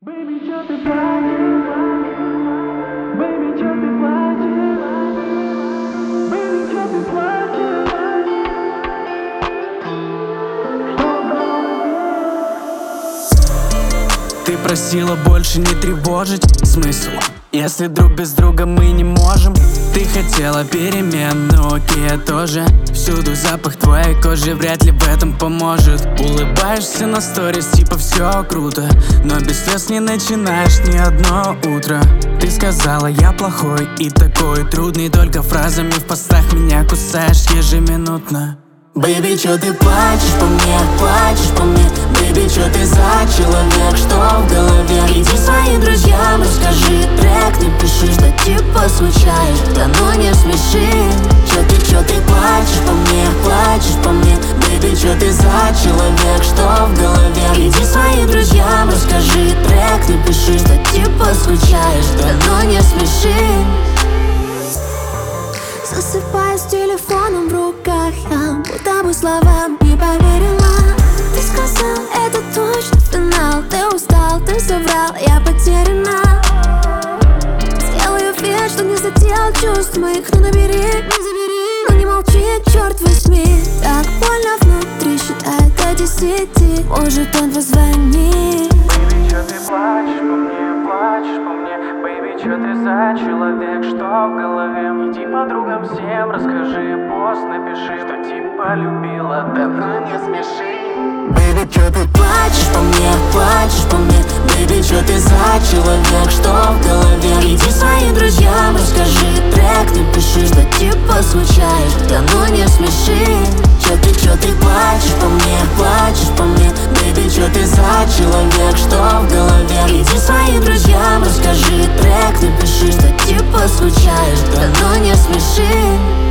Baby, чё ты плачешь? Baby, чё ты плачешь? Baby, чё ты плачешь? Ты просила больше не тревожить. Смысл, если друг без друга мы не можем? Ты хотела перемен, но окей, я тоже. Всюду запах твоей кожи вряд ли в этом поможет. Улыбаешься на сторис, типа все круто, но без слез не начинаешь ни одно утро. Ты сказала, я плохой и такой трудный, только фразами в постах меня кусаешь ежеминутно. Бэйби, чё ты плачешь по мне, плачешь по мне? Бэйби, чё ты за человек, что в голове? Иди своим друзьям, расскажи трек, напиши, что типа скучаешь, да ну не смеши. Чё ты плачешь по мне, плачешь по мне? Бэйби, чё ты за человек, что в голове? Иди своим друзьям, расскажи трек, напиши, что типа скучаешь, да ну не смеши. Засыпаю с телефоном в руках, я будто бы словам не поверила. Ты сказал, это точно финал. Ты устал, ты соврал, я потеряна. Сделаю вид, что не задел чувств моих, но набери, не забери. Но не молчи, черт возьми. Так больно внутри, считай до 10. Может он позвонит. Baby, чё ты плачешь по мне, плачешь по мне? Baby, чё ты за человек, что в голове? Иди подругам всем расскажи, пост напиши, что типа любила, да ну не смеши. Бэйби, чё ты плачешь по мне, плачешь по мне? Бэйби, чё ты за человек, что в голове? Иди своим друзьям, расскажи трек, напиши, что типа скучаешь, да ну не смеши. Чё ты плачешь по мне, плачешь по мне? Бэйби, чё ты за человек, что в голове? Иди своим друзьям, расскажи трек, напиши, что типа скучаешь, да ну не смеши.